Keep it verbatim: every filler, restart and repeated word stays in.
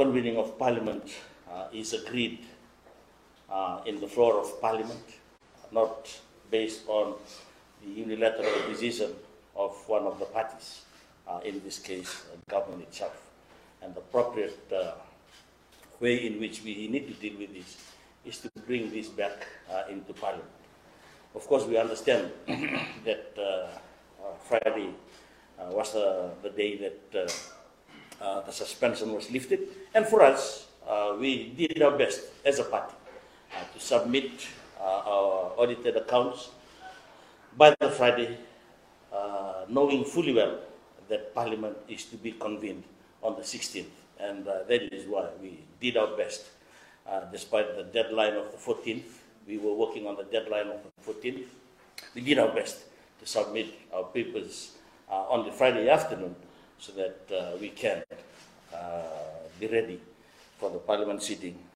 convening of Parliament uh, is agreed uh, in the floor of Parliament, not based on the unilateral decision of one of the parties, uh, in this case, uh, government itself. And the appropriate uh, way in which we need to deal with this is to bring this back uh, into Parliament. Of course, we understand that uh, uh, Friday uh, was uh, the day that uh, uh, the suspension was lifted, and for us, uh, we did our best as a party uh, to submit uh, our audited accounts by the Friday, uh, knowing fully well that Parliament is to be convened on the sixteenth, and uh, that is why we did our best. Uh, despite the deadline of the fourteenth, we were working on the deadline of the fourteenth. We did our best to submit our papers uh, on the Friday afternoon so that uh, we can uh, be ready for the Parliament sitting